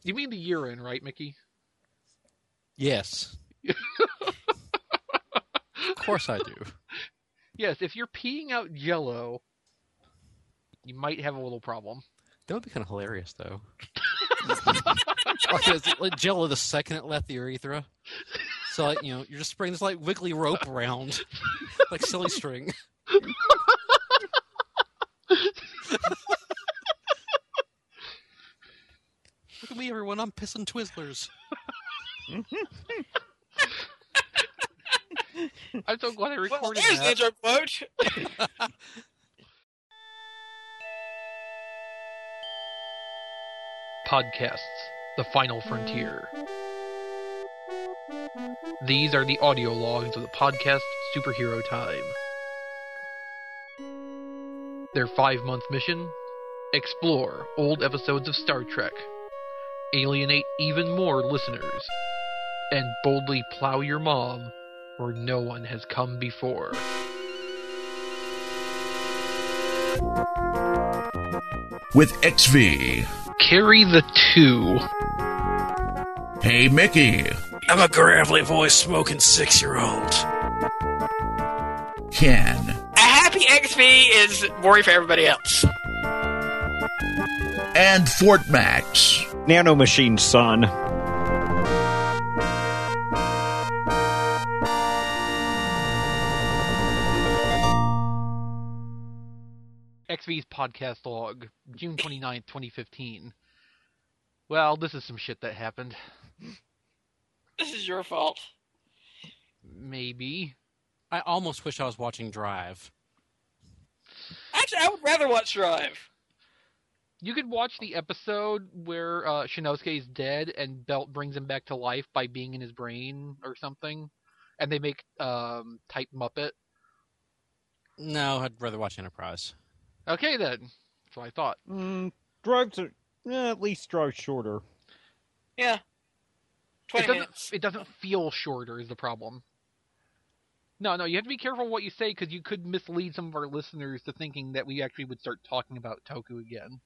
You mean the urine, right, Mickey? Yes. Of course I do. Yes, if you're peeing out Jell-O, you might have a little problem. That would be kind of hilarious, though. Okay, it's like Jell-O the second it left the urethra. So, like, you're just spraying this, like, wiggly rope around. Like silly string. Look at me, everyone. I'm pissing Twizzlers. I'm so glad I recorded there's that. the intro quote. Podcasts, The Final Frontier. These are the audio logs of the podcast Superhero Time. Their 5-month mission? Explore old episodes of Star Trek, alienate even more listeners, and boldly plow your mom where no one has come before. With XV. Carry the 2. Hey, Mickey. I'm a gravelly voice smoking 6-year-old. Ken. A happy XP is boring for everybody else. And Fort Max. Nanomachine son. XV's podcast log, June 29th, 2015. Well, this is some shit that happened. This is your fault. Maybe. I almost wish I was watching Drive. Actually, I would rather watch Drive. You could watch the episode where Shinosuke is dead and Belt brings him back to life by being in his brain or something. And they make Type Muppet. No, I'd rather watch Enterprise. Okay, then. That's what I thought. Drives are at least Drive's shorter. Yeah. 20 minutes. It doesn't feel shorter is the problem. No, you have to be careful what you say because you could mislead some of our listeners to thinking that we actually would start talking about Toku again.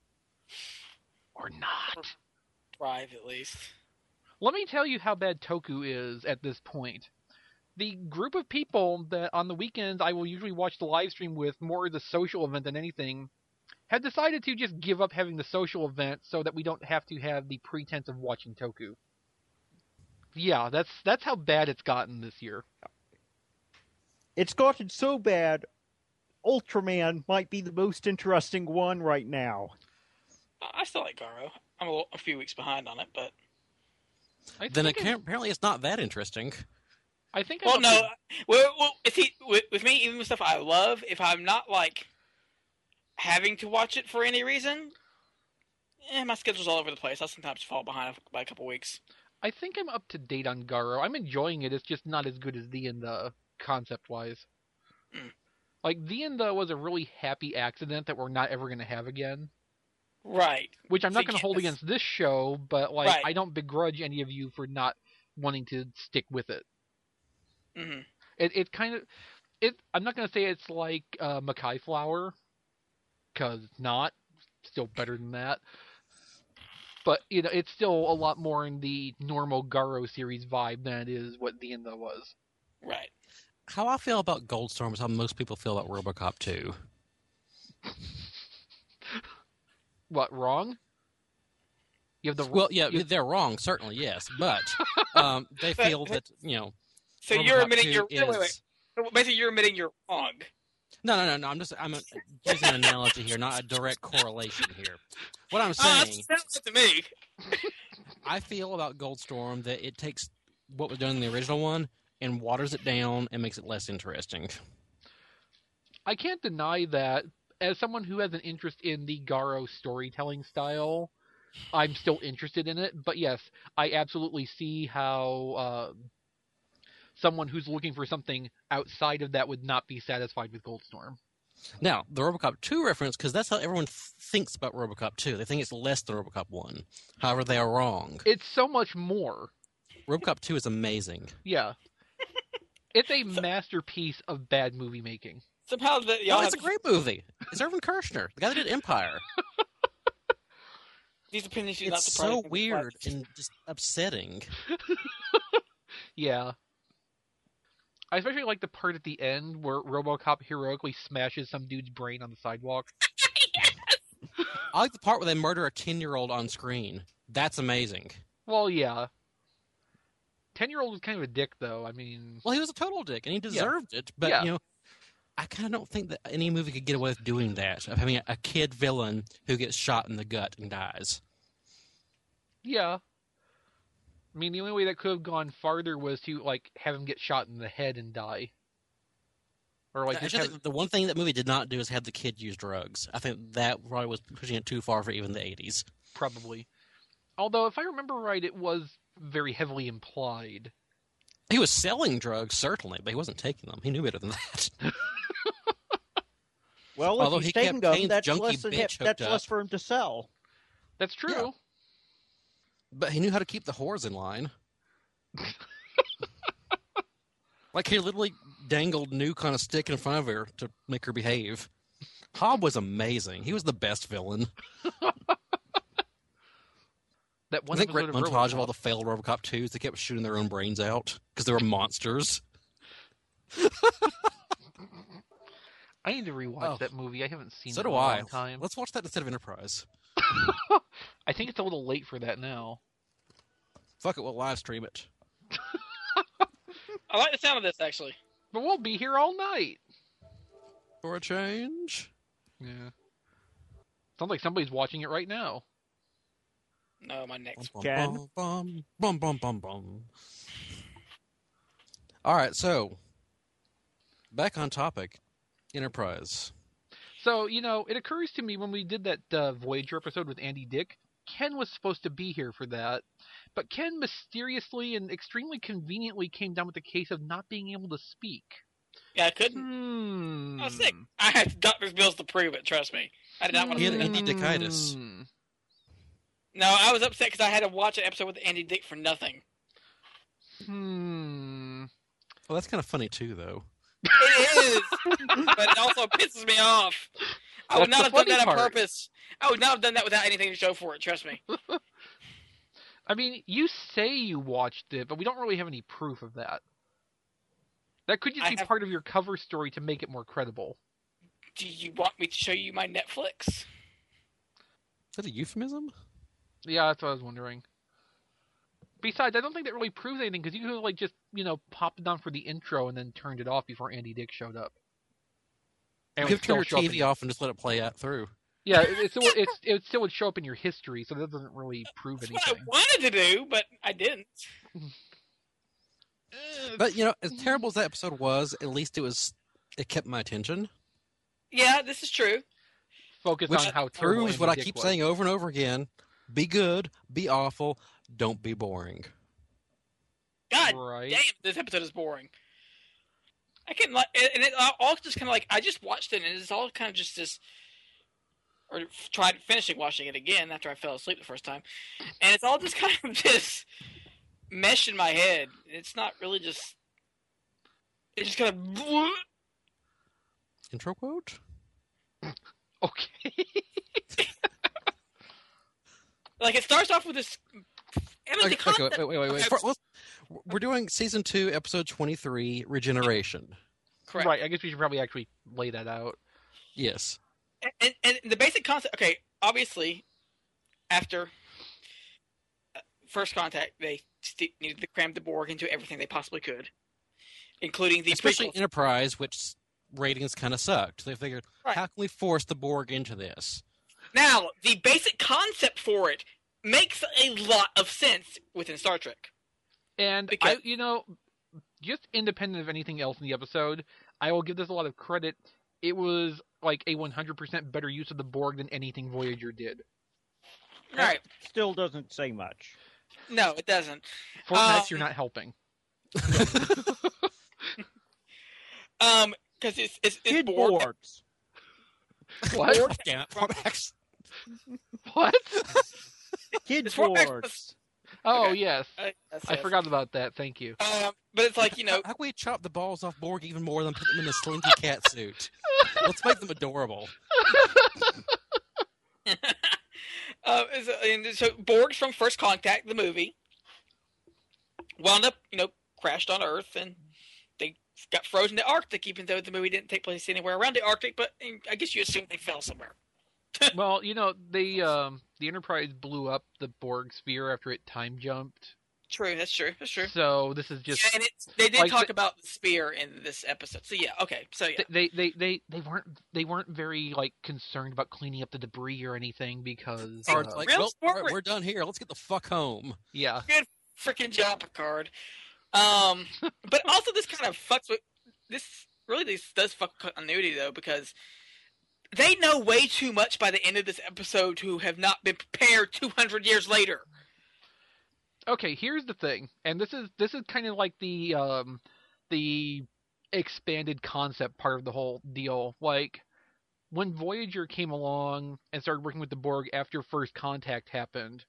Or not. Drive, at least. Let me tell you how bad Toku is at this point. The group of people that on the weekends I will usually watch the live stream with more as a social event than anything have decided to just give up having the social event so that we don't have to have the pretense of watching Toku. Yeah, that's how bad it's gotten this year. It's gotten so bad, Ultraman might be the most interesting one right now. I still like Garo. I'm a few weeks behind on it, but... Then apparently it's not that interesting. I think. Well, no. Well, with me, even with stuff I love, if I'm not like having to watch it for any reason, my schedule's all over the place. I'll sometimes fall behind by a couple weeks. I think I'm up to date on Garo. I'm enjoying it. It's just not as good as the and the concept-wise. Like the and the was a really happy accident that we're not ever going to have again. Right. Which I'm not going to hold against this show, but like Right. I don't begrudge any of you for not wanting to stick with it. Mm-hmm. It kind of I'm not going to say it's like Mackay Flower, because it's not. Still better than that. But it's still a lot more in the normal Garo series vibe than it is what the and the was. Right. How I feel about Goldstorm is how most people feel about RoboCop 2. What, wrong? You have the Well, yeah, they're wrong, certainly, yes. But they feel that, So RoboCop you're admitting 2 you're is... wait. So basically, you're admitting you're wrong. No. I'm using an analogy here, not a direct correlation here. What I'm saying, That sounds to me. I feel about Goldstorm that it takes what was done in the original one and waters it down and makes it less interesting. I can't deny that. As someone who has an interest in the Garo storytelling style, I'm still interested in it. But yes, I absolutely see how someone who's looking for something outside of that would not be satisfied with Goldstorm. Now, the RoboCop 2 reference, because that's how everyone thinks about RoboCop 2. They think it's less than RoboCop 1. However, they are wrong. It's so much more. RoboCop 2 is amazing. Yeah. It's a masterpiece of bad movie making. Somehow It's a great movie. It's Irvin Kershner, the guy that did Empire. These opinions do not It's surprise so me. weird and just upsetting. Yeah. I especially like the part at the end where RoboCop heroically smashes some dude's brain on the sidewalk. I like the part where they murder a 10-year-old on screen. That's amazing. Well, yeah. 10-year-old was kind of a dick, though. I mean... Well, he was a total dick, and he deserved it. But, Yeah. you know, I kind of don't think that any movie could get away with doing that, of having a kid villain who gets shot in the gut and dies. Yeah. I mean, the only way that could have gone farther was to, like, have him get shot in the head and die. Or, like, I just just have... think the one thing that movie did not do is have the kid use drugs. I think that probably was pushing it too far for even the 80s. Probably. Although, if I remember right, it was very heavily implied. He was selling drugs, certainly, but he wasn't taking them. He knew better than that. Well, Although if he he's kept taking them, paying the that's junkie less, bitch that's hooked less up. for him to sell. That's true. Yeah. But he knew how to keep the whores in line. Like, he literally dangled Nuke on a stick in front of her to make her behave. Hobb was amazing. He was the best villain. That one I think great episode of montage of RoboCop. all the failed RoboCop 2s. They kept shooting their own brains out because they were monsters. I need to rewatch Oh. that movie. I haven't seen So it do in a I. long time. Let's watch that instead of Enterprise. I think it's a little late for that now. Fuck it, we'll live stream it. I like the sound of this, actually. But we'll be here all night. For a change. Yeah. Sounds like somebody's watching it right now. No, my neck's... Ken? Bum, bum, bum, bum, bum. All right, so back on topic. Enterprise. So, you know, it occurs to me when we did that Voyager episode with Andy Dick, Ken was supposed to be here for that. But Ken mysteriously and extremely conveniently came down with the case of not being able to speak. Yeah, I couldn't. I was Hmm. sick. I had doctor's bills to prove it, trust me. I did not want He to had prove it. Andy Dickitis. Hmm. No, I was upset because I had to watch an episode with Andy Dick for nothing. Hmm. Well, that's kind of funny, too, though. It is, but it also pisses me off. I would That's not the have done that funny on part. purpose. I would not have done that without anything to show for it, trust me. I mean, you say you watched it, but we don't really have any proof of that. That could just I be have- part of your cover story to make it more credible. Do you want me to show you my Netflix? Is that a euphemism? Yeah, that's what I was wondering. Besides, I don't think that really proves anything, because you could have, like, just, you know, popped it on for the intro and then turned it off before Andy Dick showed up. And You it could turn would your still show up TV in- off and just let it play out through. Yeah, it still would show up in your history, so that doesn't really prove That's what I anything. wanted to do, but I didn't. But, you know, as terrible as that episode was, at least it kept my attention. Yeah, this is true. Focus Which on how terrible proves Andy what I Dick keep was. saying over and over again. Be good, be awful, don't be boring. God Right. damn, this episode is boring. I can like, and it all just kind of like I just watched it, and it's all kind of just this, or tried finishing watching it again after I fell asleep the first time, and it's all just kind of just mesh in my head. It's not really just. It's just kind of. Intro quote? Okay. Like it starts off with this. I mean, the concept, Wait. We're doing season 2, episode 23, Regeneration. correct. Right, I guess we should probably actually lay that out. Yes. And the basic concept. Okay, obviously, after First Contact, they needed to cram the Borg into everything they possibly could, including the Especially prequels. Enterprise, which ratings kind of sucked. They figured, Right. how can we force the Borg into this? Now, the basic concept for it makes a lot of sense within Star Trek. And Because- you know, just independent of anything else in the episode, I will give this a lot of credit. It was like a 100% better use of the Borg than anything Voyager did. Right. Still doesn't say much. No, it doesn't. Fortnite, you're not helping. Because it's Kid Borg. Borgs. What? Damn it, Formax. What? Kid It's Fortnite. Borgs. Oh, Okay. yes. That's I it. forgot about that. Thank you. But it's like, you know, How can we chop the balls off Borg even more than put them in a slinky cat suit? Let's make them adorable. So Borgs from First Contact, the movie, wound up, crashed on Earth, and they got frozen in the Arctic, even though the movie didn't take place anywhere around the Arctic. But I guess you assume they fell somewhere. Well, the Enterprise blew up the Borg sphere after it time jumped. True, that's true. So this is just And they did like talk about the spear in this episode. So yeah, okay. So yeah, they weren't very like concerned about cleaning up the debris or anything because Or it's like, Real well, forward. we're done here. Let's get the fuck home. yeah. good freaking job, Picard. But also this kind of fucks with this. Really, this does fuck continuity though, because they know way too much by the end of this episode to have not been prepared 200 years later. Okay, here's the thing, and this is kind of like the expanded concept part of the whole deal. Like when Voyager came along and started working with the Borg after First Contact happened,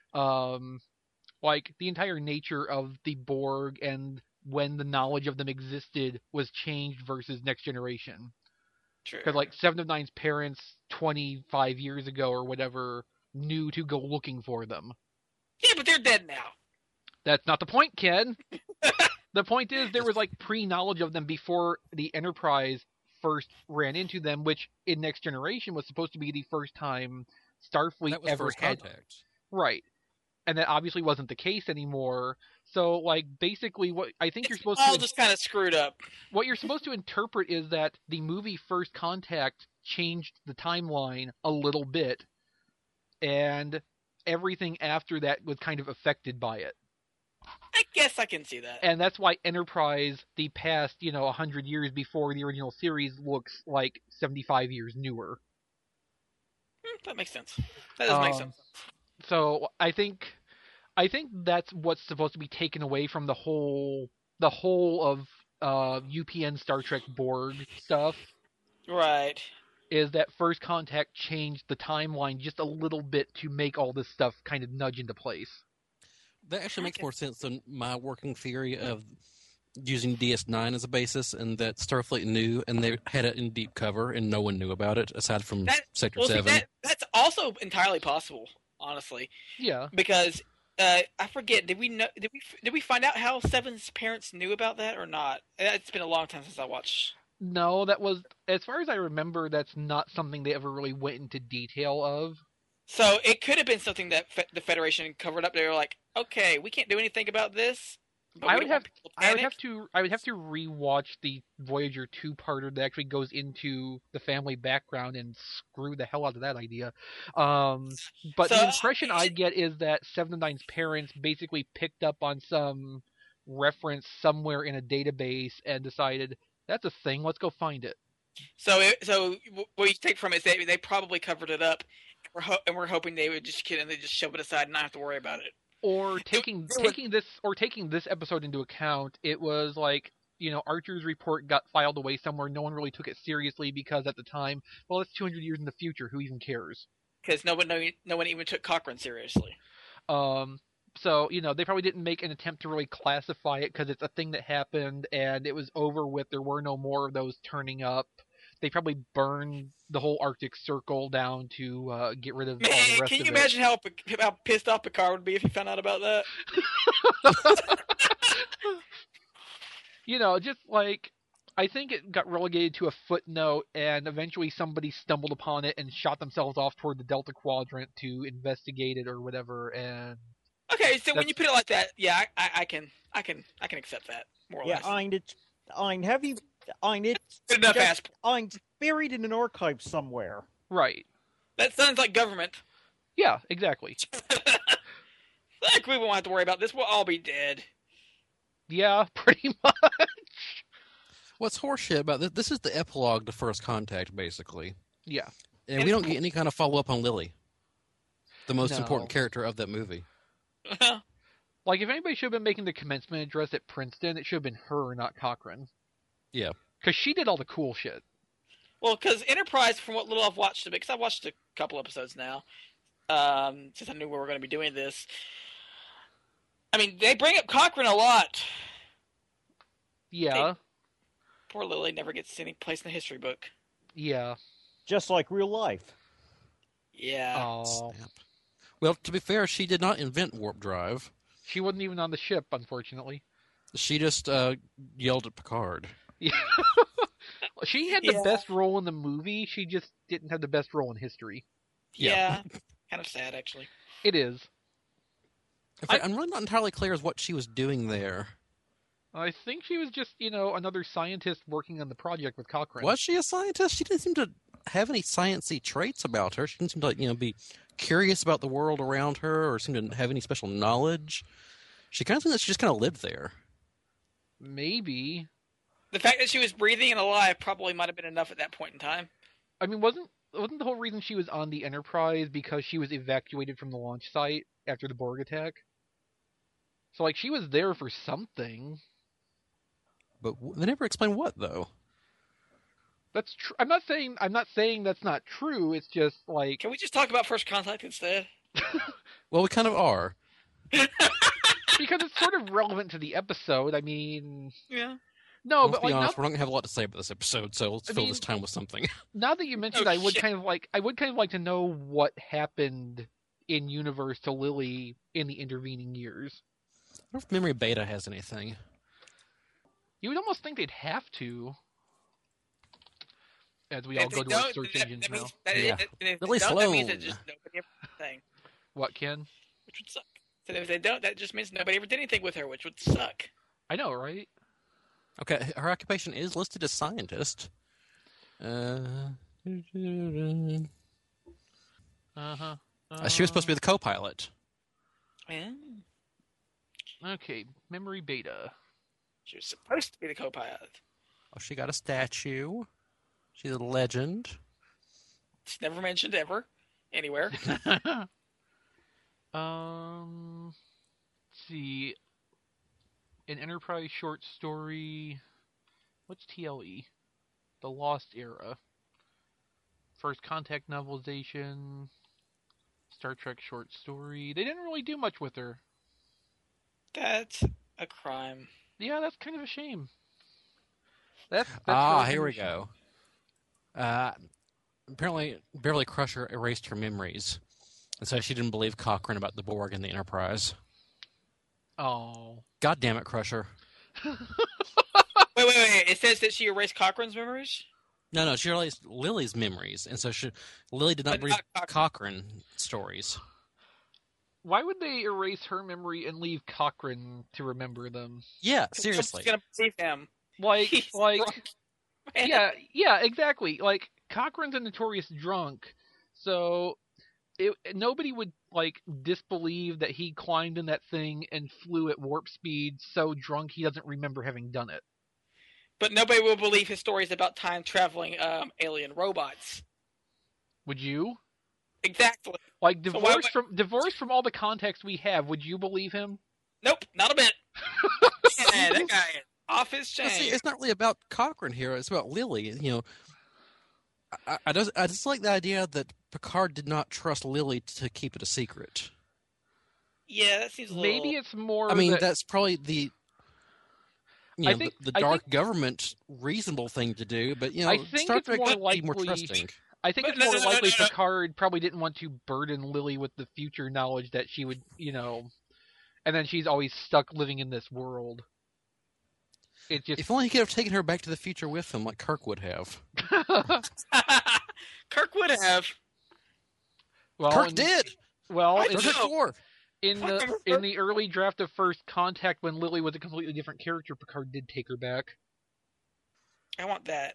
like the entire nature of the Borg and when the knowledge of them existed was changed versus Next Generation. True. Because like Seven of Nine's parents 25 years ago or whatever knew to go looking for them. Yeah, but they're dead now. That's not the point, Ken. The point is there was like pre-knowledge of them before the Enterprise first ran into them, which in Next Generation was supposed to be the first time Starfleet That was ever First had. Contact. Right. And that obviously wasn't the case anymore. So like basically what I think you're It's supposed all to just kind of screwed up. what you're supposed to interpret is that the movie First Contact changed the timeline a little bit and everything after that was kind of affected by it. I guess I can see that. And that's why Enterprise, the past, 100 years before the original series, looks like 75 years newer. That makes sense. That does make sense. So I think that's what's supposed to be taken away from the whole of UPN Star Trek Borg stuff. Right. Is that First Contact changed the timeline just a little bit to make all this stuff kind of nudge into place. That actually makes more sense than my working theory of using DS9 as a basis, and that Starfleet knew, and they had it in deep cover, and no one knew about it aside from Sector 7. That's also entirely possible, honestly. Yeah. Because I forget, did we find out how Seven's parents knew about that or not? It's been a long time since I watched. No, that was, as far as I remember, that's not something they ever really went into detail of. So it could have been something that the Federation covered up. They were like, "Okay, we can't do anything about this." I would have to rewatch the Voyager 2-parter that actually goes into the family background and screw the hell out of that idea. But the impression I get is that Seven of Nine's parents basically picked up on some reference somewhere in a database and decided that's a thing. Let's go find it. So what you take from it is they probably covered it up, and we're hoping they would just kill and they just shove it aside and not have to worry about it. Or taking this episode into account, it was like, Archer's report got filed away somewhere. No one really took it seriously because at the time, well, it's 200 years in the future. Who even cares? Because no one even took Cochrane seriously. So, they probably didn't make an attempt to really classify it because it's a thing that happened and it was over with. There were no more of those turning up. They probably burned the whole Arctic Circle down to get rid of all the rest of it. Can you imagine how pissed off Picard would be if he found out about that? Just like, I think it got relegated to a footnote and eventually somebody stumbled upon it and shot themselves off toward the Delta Quadrant to investigate it or whatever. And okay, so when you put it like that, yeah, I can accept that more or less. It's Good enough. I'm buried in an archive somewhere. Right. That sounds like government. Yeah, exactly. Like we won't have to worry about this. We'll all be dead. Yeah, pretty much. What's horseshit about this? This is the epilogue to First Contact, basically. Yeah. And we don't get any kind of follow-up on Lily, the most No. important character of that movie. Like, if anybody should have been making the commencement address at Princeton, it should have been her, not Cochrane. Yeah. Because she did all the cool shit. Well, because Enterprise, from what little I've watched of it, because I've watched a couple episodes now, since I knew we were going to be doing this. I mean, they bring up Cochrane a lot. Yeah. Poor Lily never gets any place in the history book. Yeah. Just like real life. Yeah. Oh. Snap. Well, to be fair, she did not invent warp drive. She wasn't even on the ship, unfortunately. She just yelled at Picard. Yeah. She had the best role in the movie. She just didn't have the best role in history. Yeah. Kind of sad, actually. It is. In fact, I'm really not entirely clear as what she was doing there. I think she was just, another scientist working on the project with Cochrane. Was she a scientist? She didn't seem to have any sciencey traits about her. She didn't seem to, be curious about the world around her or seem to have any special knowledge. She kind of seemed that she just kind of lived there. Maybe. The fact that she was breathing and alive probably might have been enough at that point in time. I mean, wasn't the whole reason she was on the Enterprise because she was evacuated from the launch site after the Borg attack? So, she was there for something. But they never explain what, though. That's true. I'm not saying that's not true. It's just like. Can we just talk about First Contact instead? Well, we kind of are. Because it's sort of relevant to the episode. I mean. Yeah. No, let's but be honest, we're not gonna have a lot to say about this episode, so let's fill this time with something. Now that you mentioned, I would kind of like to know what happened in universe to Lily in the intervening years. I wonder if Memory Beta has anything. You would almost think they'd have to. As we all go to our search engines now. Lily Sloan. What, Ken? Which would suck. So if they don't, that just means nobody ever did anything with her, which would suck. I know, right? Okay, her occupation is listed as scientist. She was supposed to be the co-pilot. Yeah. Okay, Memory Beta. She was supposed to be the co-pilot. Oh, she got a statue. She's a legend. It's never mentioned ever, anywhere. Let's see. An Enterprise short story. What's TLE? The Lost Era. First Contact novelization. Star Trek short story. They didn't really do much with her. That's a crime. Yeah, that's kind of a shame. That's here we go. Apparently, Beverly Crusher erased her memories, and so she didn't believe Cochrane about the Borg and the Enterprise. Oh. God damn it, Crusher. Wait. It says that she erased Cochrane's memories? No, she erased Lily's memories, and so Lily did not believe Cochrane stories. Why would they erase her memory and leave Cochrane to remember them? Yeah, seriously. Nobody's gonna believe him. Yeah, exactly. Cochrane's a notorious drunk, so nobody would disbelieve that he climbed in that thing and flew at warp speed so drunk he doesn't remember having done it. But nobody will believe his stories about time traveling alien robots. Would you? Exactly. Divorced from all the context we have, would you believe him? Nope, not a bit. Man, that guy is off his chain. See, it's not really about Cochrane here. It's about Lily. I just like the idea that Picard did not trust Lily to keep it a secret. Yeah, that seems a little... Maybe it's more. I mean, that's probably the dark government reasonable thing to do. But I think Star Trek more should likely, be more trusting. I think it's more likely Picard probably didn't want to burden Lily with the future knowledge that she would, and then she's always stuck living in this world. If only he could have taken her back to the future with him, like Kirk would have. Kirk would have. Well, Kirk did. Well, in the early draft of First Contact, when Lily was a completely different character, Picard did take her back. I want that.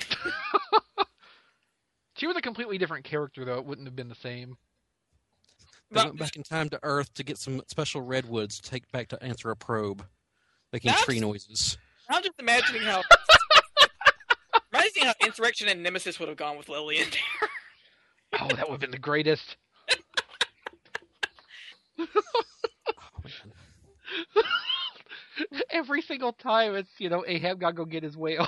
She was a completely different character, though. It wouldn't have been the same. They went back in time to Earth to get some special redwoods to take back to answer a probe, making tree noises. I'm just imagining how Insurrection and Nemesis would have gone with Lily in there. Oh, that would have been the greatest. Every single time it's, Ahab gotta go get his whale.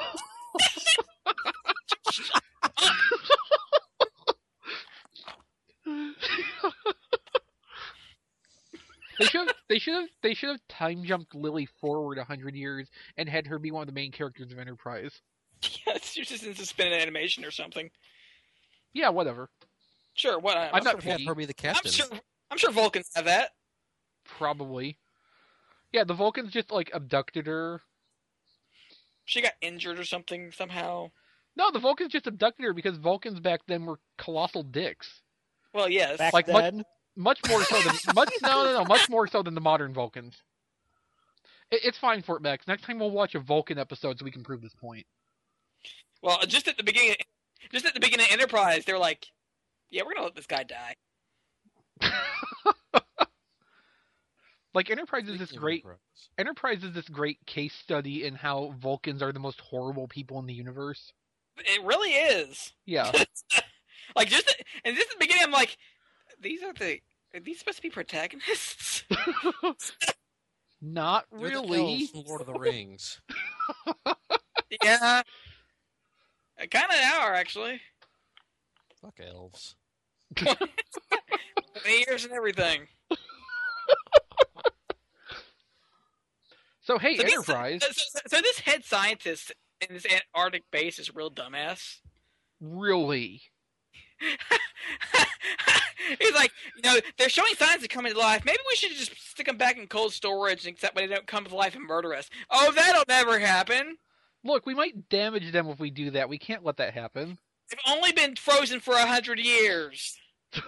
They should have time jumped Lily forward 100 years and had her be one of the main characters of Enterprise. Yeah, she was just in suspended animation or something. Yeah, whatever. Sure, what? I'm not have her be the captain. I'm sure Vulcans have that. Probably. Yeah, the Vulcans just, like, abducted her. She got injured or something somehow. No, the Vulcans just abducted her because Vulcans back then were colossal dicks. Well, yes. Back Like, then? much more so than... much more so than the modern Vulcans. It's fine, Fort Max. Next time we'll watch a Vulcan episode so we can prove this point. Well, just at the beginning of Enterprise, they're like, yeah, we're going to let this guy die. Like, Enterprise is this great case study in how Vulcans are the most horrible people in the universe. It really is. Yeah. Like, just at the beginning, I'm like, are these supposed to be protagonists? Not They're the really. elves from Lord of the Rings. Yeah. Kind of are, actually. Fuck elves. 20 years and everything. So, hey, So Enterprise. So this head scientist in this Antarctic base is a real dumbass. Really? He's like, they're showing signs of coming to life. Maybe we should just stick them back in cold storage, except when they don't come to life and murder us. Oh, that'll never happen. Look, we might damage them if we do that. We can't let that happen. They've only been frozen for 100 years.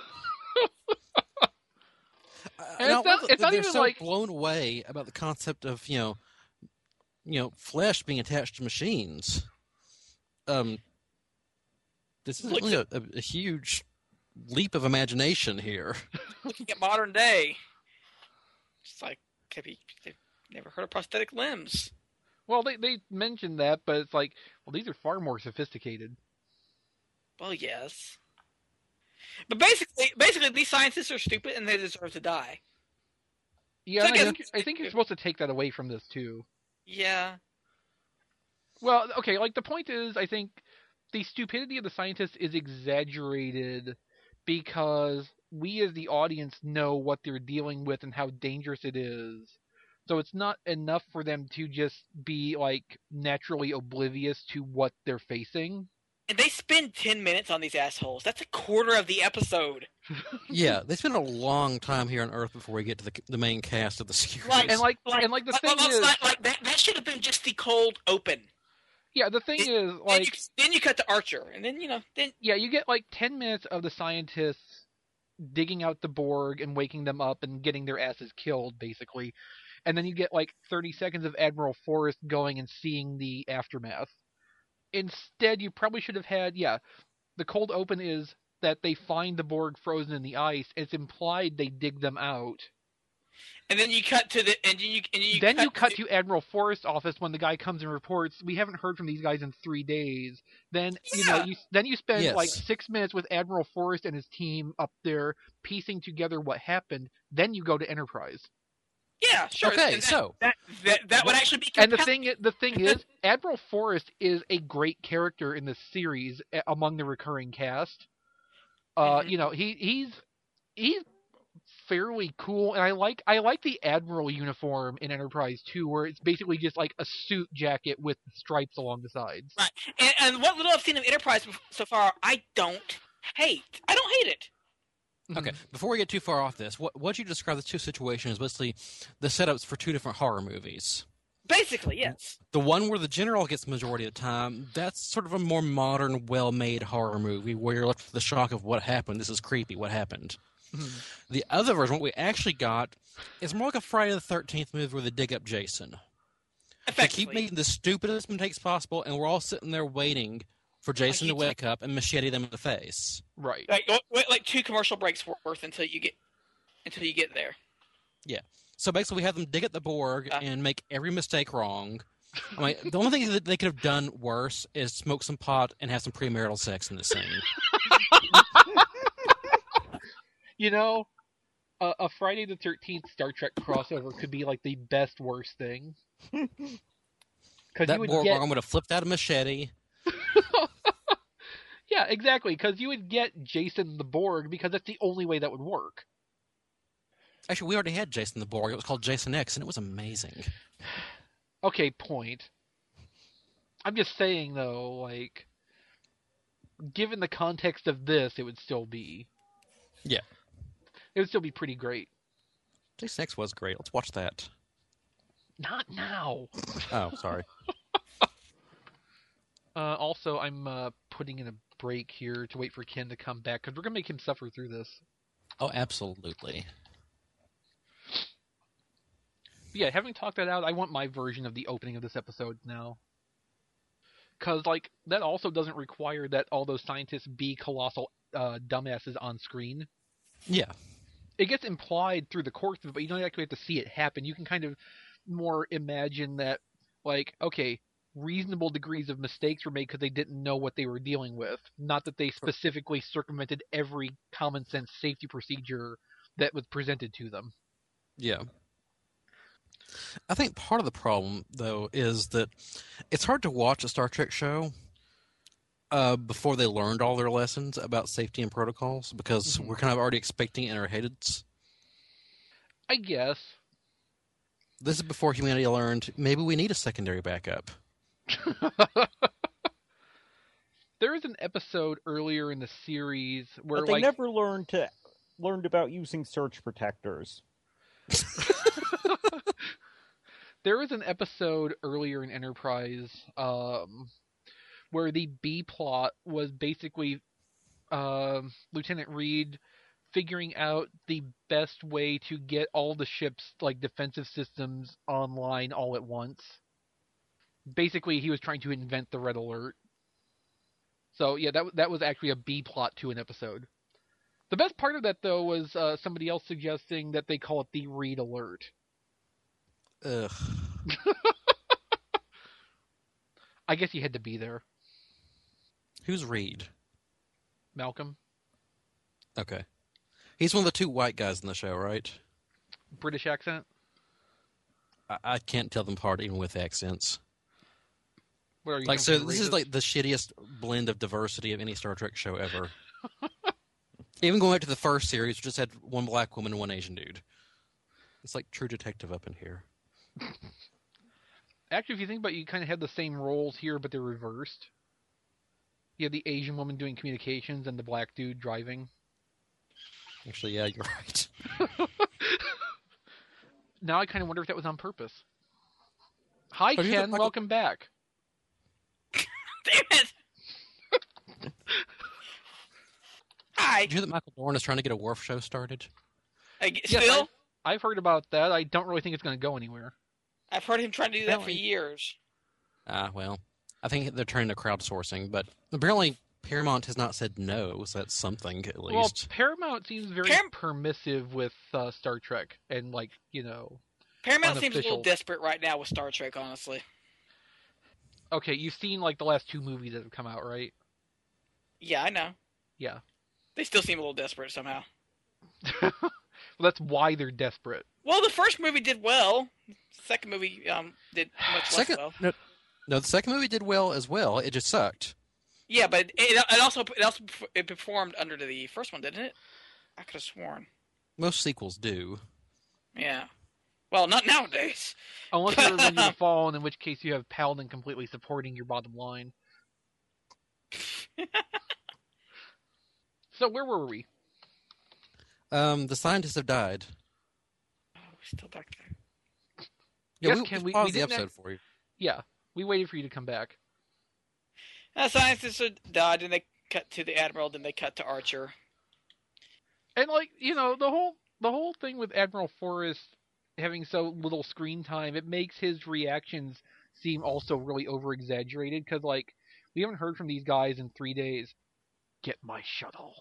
And it's not they're even so like blown away about the concept of flesh being attached to machines. This is really a huge leap of imagination here. Looking at modern day, it's like, they've never heard of prosthetic limbs. Well, they mentioned that, but it's like, well, these are far more sophisticated. Well, yes. But basically, these scientists are stupid and they deserve to die. Yeah, So I think you're supposed to take that away from this, too. Yeah. Well, okay, like, the point is, I think the stupidity of the scientists is exaggerated because we as the audience know what they're dealing with and how dangerous it is. So it's not enough for them to just be, like, naturally oblivious to what they're facing. And they spend 10 minutes on these assholes. That's a quarter of the episode. Yeah, they spend a long time here on Earth before we get to the main cast of the series. Right, And the thing is, that should have been just the cold open. yeah, the thing is, like, then you cut to Archer, and then yeah, you get like 10 minutes of the scientists digging out the Borg and waking them up and getting their asses killed, basically, and then you get like 30 seconds of Admiral Forrest going and seeing the aftermath. Instead, you probably should have had, the cold open is that they find the Borg frozen in the ice. It's implied they dig them out. And then you cut to you cut to Admiral Forrest's office when the guy comes and reports, we haven't heard from these guys in 3 days. Then you spend like 6 minutes with Admiral Forrest and his team up there piecing together what happened. Then you go to Enterprise. Yeah, sure. Okay, that would actually be compelling. And the thing is, Admiral Forrest is a great character in this series among the recurring cast. He's fairly cool, and I like the Admiral uniform in Enterprise too, where it's basically just like a suit jacket with stripes along the sides. Right, and what little I've seen of Enterprise so far, I don't hate. I don't hate it. Okay, before we get too far off this, what you describe the two situations is basically the setups for two different horror movies. Basically, yes. The one where the general gets the majority of the time, that's sort of a more modern, well-made horror movie where you're left with the shock of what happened. This is creepy. What happened? Mm-hmm. The other version, what we actually got, is more like a Friday the 13th movie where they dig up Jason. They keep making the stupidest mistakes possible, and we're all sitting there waiting for Jason to wake up and machete them in the face. Right. Like 2 commercial breaks worth until you get there. Yeah. So basically, we have them dig at the Borg and make every mistake wrong. I mean, the only thing that they could have done worse is smoke some pot and have some premarital sex in the scene. A Friday the 13th Star Trek crossover could be like the best worst thing. That Borg arm would have flipped out a machete. Yeah, exactly, because you would get Jason the Borg because that's the only way that would work. Actually, we already had Jason the Borg. It was called Jason X, and it was amazing. Okay, point. I'm just saying, though, like, given the context of this, it would still be. Yeah. it would still be pretty great. Jason X was great. Let's watch that. Not now. Oh, sorry. Also, I'm putting in a break here to wait for Ken to come back, because we're going to make him suffer through this. Oh, absolutely. Yeah, having talked that out, I want my version of the opening of this episode now. Because, like, that also doesn't require that all those scientists be colossal dumbasses on screen. Yeah. It gets implied through the course of it, but you don't actually have to see it happen. You can kind of more imagine that, like, okay, reasonable degrees of mistakes were made because they didn't know what they were dealing with. Not that they specifically circumvented every common sense safety procedure that was presented to them. Yeah. I think part of the problem, though, is that it's hard to watch a Star Trek show before they learned all their lessons about safety and protocols, because we're kind of already expecting it in our heads. I guess. This is before humanity learned maybe we need a secondary backup. There is an episode earlier in the series where, but they never learned about using surge protectors. There is an episode earlier in Enterprise where the B plot was basically Lieutenant Reed figuring out the best way to get all the ship's like defensive systems online all at once. Basically, he was trying to invent the Red Alert. So yeah, that was actually a B plot to an episode. The best part of that, though, was somebody else suggesting that they call it the Reed Alert. Ugh. I guess you had to be there. Who's Reed? Malcolm. Okay. He's one of the two white guys in the show, right? British accent? I can't tell them apart even with accents. What are you, like, so this is like the shittiest blend of diversity of any Star Trek show ever. Even going back to the first series, we just had one black woman and one Asian dude. It's like True Detective up in here. Actually, if you think about it, you kind of had the same roles here, but they're reversed. You had the Asian woman doing communications and the black dude driving. Actually, yeah, you're right. Now I kind of wonder if that was on purpose. Hi, Ken. Welcome back. Damn it! Hi. Did you hear that Michael Dorn is trying to get a Worf show started? Still? Yes, I've heard about that. I don't really think it's going to go anywhere. I've heard him trying to do that for years. Well, I think they're turning to crowdsourcing, but apparently Paramount has not said no, so that's something at least. Well, Paramount seems very permissive with Star Trek, and like, you know, Paramount seems a little desperate right now with Star Trek, honestly. Okay, you've seen like the last two movies that have come out, right? Yeah, I know. Yeah. They still seem a little desperate somehow. Well, that's why they're desperate. Well, the first movie did well. The second movie did much less well. No, the second movie did well as well. It just sucked. Yeah, but it also performed under the first one, didn't it? I could have sworn. Most sequels do. Yeah. Well, not nowadays. Unless you're Revenge of the Fallen, in which case you have Paladin completely supporting your bottom line. So where were we? The scientists have died. Oh, we're still back there. Yeah, yes, we paused the episode for you. Yeah, we waited for you to come back. Scientists had died, and they cut to the Admiral, then they cut to Archer. And like, you know, the whole thing with Admiral Forrest having so little screen time, it makes his reactions seem also really over-exaggerated, because like, we haven't heard from these guys in 3 days. Get my shuttle.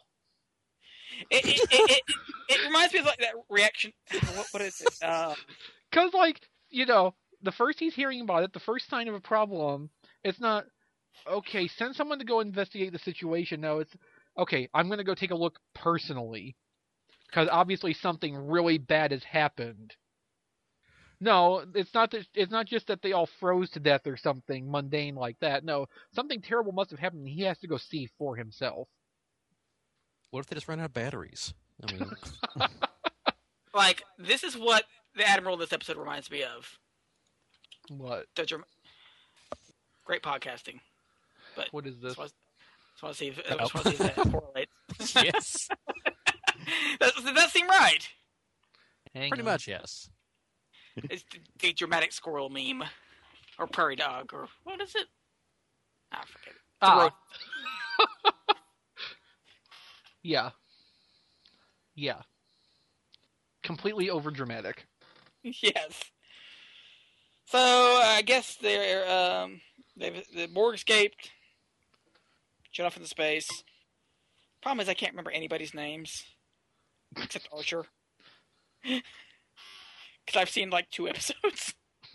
It reminds me of like that reaction. What is it? Because like, you know, the first he's hearing about it, the first sign of a problem, it's not, okay, send someone to go investigate the situation. No, it's, okay, I'm going to go take a look personally. Because obviously something really bad has happened. No, it's not just that they all froze to death or something mundane like that. No, something terrible must have happened and he has to go see for himself. What if they just ran out of batteries? I mean, like, this is what the Admiral in this episode reminds me of. What? Great podcasting. But what is this? I just want to see if that correlates. Yes. Does that seem right? Pretty much, yes. It's the dramatic squirrel meme. Or prairie dog, or what is it? I forget it. Yeah. Yeah. Completely overdramatic. Yes. So I guess the Borg escaped, shut off into space. Problem is I can't remember anybody's names except Archer, because I've seen like 2 episodes.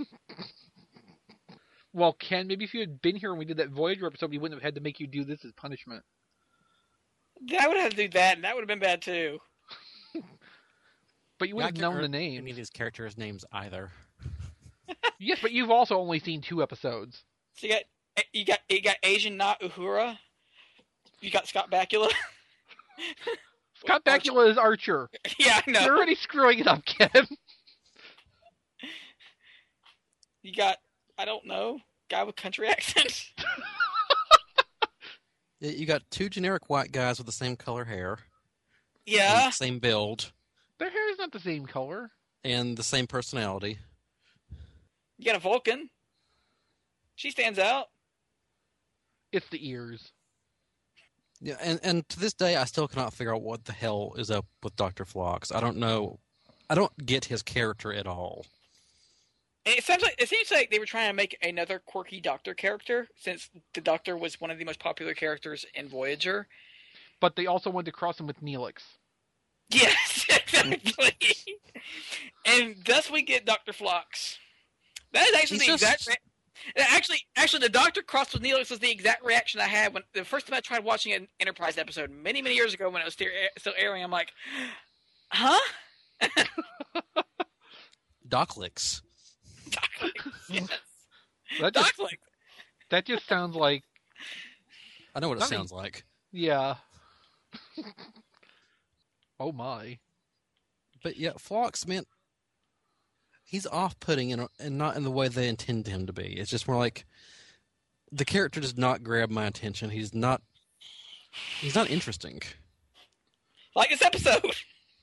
Well, Ken, maybe if you had been here when we did that Voyager episode, we wouldn't have had to make you do this as punishment. I would have to do that, and that would have been bad too. But you would have known the names. Any of these characters' names either. Yes, but you've also only seen 2 episodes. So you got Asian not Uhura. You got Scott Bakula. Scott Bakula is Archer. Yeah, I know. You're already screwing it up, Ken. You got, I don't know, guy with country accent. You got 2 generic white guys with the same color hair. Yeah. Same build. Their hair is not the same color. And the same personality. You got a Vulcan. She stands out. It's the ears. Yeah, and to this day, I still cannot figure out what the hell is up with Dr. Phlox. I don't know. I don't get his character at all. It seems like they were trying to make another quirky Doctor character, since the Doctor was one of the most popular characters in Voyager. But they also wanted to cross him with Neelix. Yes, exactly. And thus we get Dr. Phlox. That is actually the exact... Actually, the Doctor crossed with Neelix was the exact reaction I had when the first time I tried watching an Enterprise episode many, many years ago when it was still airing. I'm like, huh? Doclix. Yes. That just sounds like... I know what it sounds like. Yeah. Oh my. But yeah, Phlox, man, he's off-putting and not in the way they intend him to be. It's just more like the character does not grab my attention. He's not interesting. Like this episode.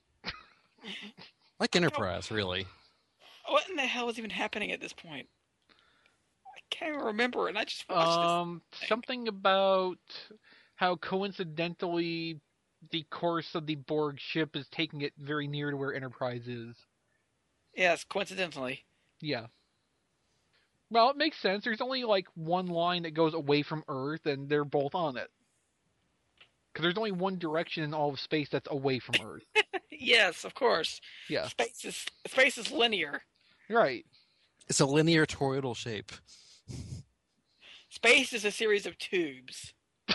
Like Enterprise, really. What in the hell is even happening at this point? I can't even remember, and I just watched this. Something about how coincidentally the course of the Borg ship is taking it very near to where Enterprise is. Yes, coincidentally. Yeah. Well, it makes sense. There's only like one line that goes away from Earth, and they're both on it. Because there's only one direction in all of space that's away from Earth. Yes, of course. Yeah. Space is linear. Right. It's a linear toroidal shape. Space is a series of tubes.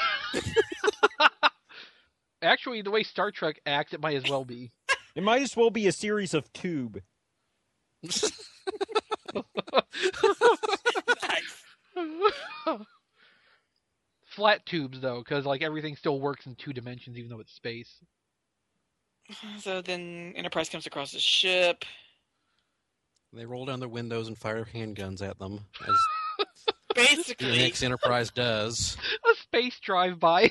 Actually, the way Star Trek acts, it might as well be. It might as well be a series of tube. Nice. Flat tubes, though, because like everything still works in 2 dimensions, even though it's space. So then Enterprise comes across the ship. They roll down their windows and fire handguns at them, as Basically, the next Enterprise does. A space drive-by.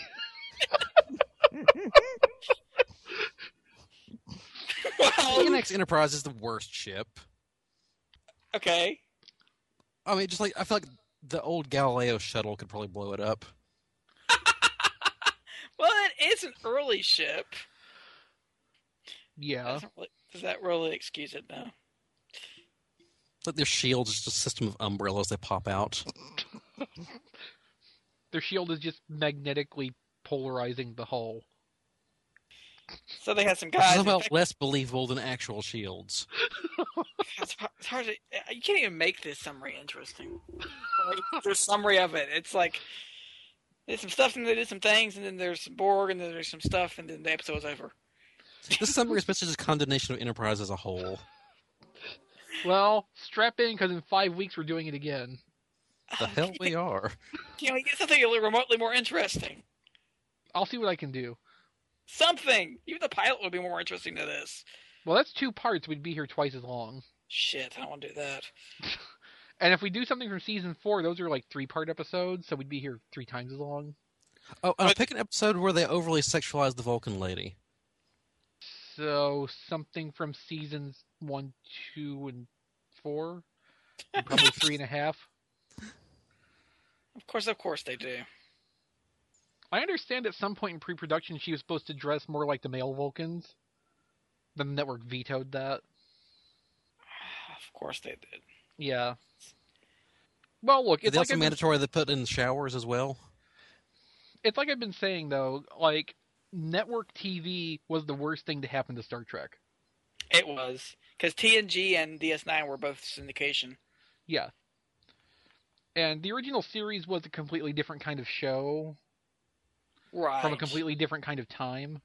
The next Enterprise is the worst ship. Okay. I mean, just like I feel like the old Galileo shuttle could probably blow it up. Well, it is an early ship. Yeah. Does that really excuse it now? Like their shield is just a system of umbrellas that pop out. Their shield is just magnetically polarizing the hull. So they had some guys. Somehow less believable than actual shields. It's hard to. You can't even make this summary interesting. There's a summary of it. It's like there's some stuff, and they did some things, and then there's some Borg, and then there's some stuff, and then the episode's over. This summary is basically just condemnation of Enterprise as a whole. Well, strap in, because in 5 weeks we're doing it again. The hell we are. You know, get something remotely more interesting. I'll see what I can do. Something! Even the pilot would be more interesting to this. Well, that's 2 parts. We'd be here twice as long. Shit, I don't want to do that. And if we do something from season 4, those are like 3-part episodes, so we'd be here 3 times as long. Oh, pick an episode where they overly sexualize the Vulcan lady. So something from seasons 1, 2, and 4, and probably 3.5. Of course they do. I understand at some point in pre-production she was supposed to dress more like the male Vulcans. The network vetoed that. Of course they did. Yeah. Well, look, Is it's it like also mandatory they put in showers as well? It's like I've been saying, though, like, network TV was the worst thing to happen to Star Trek. It was. Because TNG and DS9 were both syndication. Yeah. And the original series was a completely different kind of show. Right. From a completely different kind of time.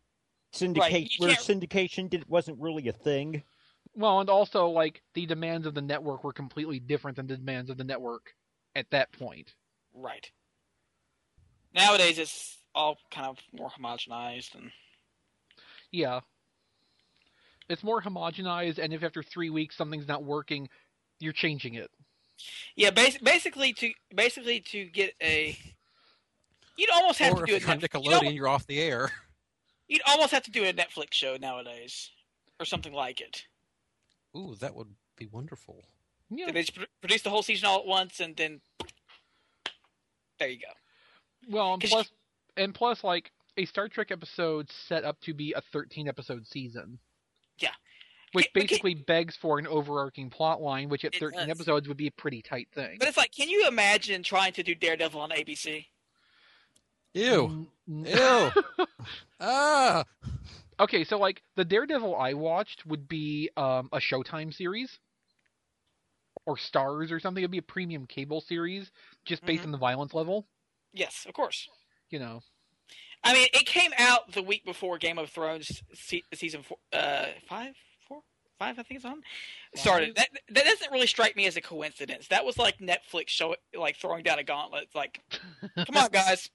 Syndication wasn't really a thing. Well, and also, like, the demands of the network were completely different than the demands of the network at that point. Right. Nowadays, it's all kind of more homogenized. And yeah. It's more homogenized, and if after 3 weeks something's not working, you're changing it. Yeah, basically to get a... You'd almost have to do a Nickelodeon, you're off the air. You'd almost have to do a Netflix show nowadays. Or something like it. Ooh, that would be wonderful. Yeah. So they just produce the whole season all at once, and then... There you go. Well, and plus, like, a Star Trek episode set up to be a 13-episode season. Yeah. Which basically begs for an overarching plot line, which at 13 does. episodes would be a pretty tight thing. But it's like, can you imagine trying to do Daredevil on ABC? Ew. Ew. Ah. Okay, so, like, the Daredevil I watched would be a Showtime series. Or Stars or something. It would be a premium cable series, just based on the violence level. Yes, of course. You know. I mean, it came out the week before Game of Thrones season 4, 5, I think it's on, started. That doesn't really strike me as a coincidence. That was like Netflix throwing down a gauntlet. It's like, come on, guys.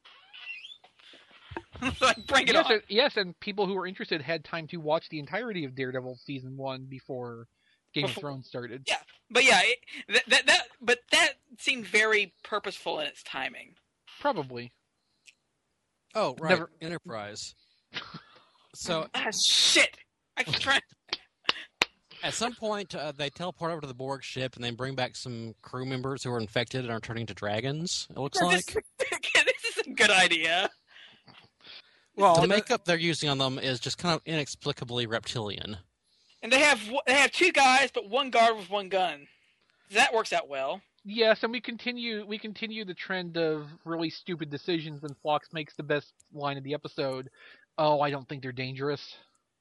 Like, bring it on. Yes, and people who were interested had time to watch the entirety of Daredevil season 1 before Game of Thrones started. Yeah, but yeah, that seemed very purposeful in its timing. Probably. Oh, right. Enterprise. So shit. I keep trying. At some point, they teleport over to the Borg ship and they bring back some crew members who are infected and are turning to dragons. It looks like. This is a good idea. Well, the makeup they're using on them is just kind of inexplicably reptilian. And they have 2 guys, but 1 guard with 1 gun. That works out well. Yes, and we continue the trend of really stupid decisions when Phlox makes the best line of the episode. Oh, I don't think they're dangerous.